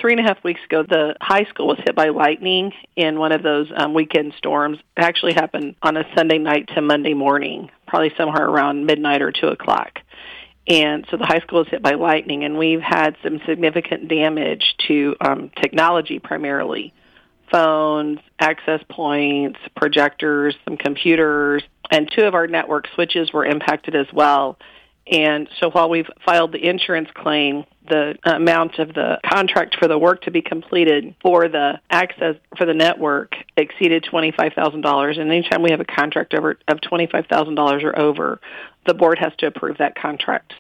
3.5 weeks ago, the high school was hit by lightning in one of those weekend storms. It actually happened on a Sunday night to Monday morning, probably somewhere around midnight or 2 o'clock. And so the high school was hit by lightning, and we've had some significant damage to technology primarily. Phones, access points, projectors, some computers, and 2 of our network switches were impacted as well. And so while we've filed the insurance claim, the amount of the contract for the work to be completed for the access for the network exceeded $25,000. And anytime we have a contract of $25,000 or over, the board has to approve that contract.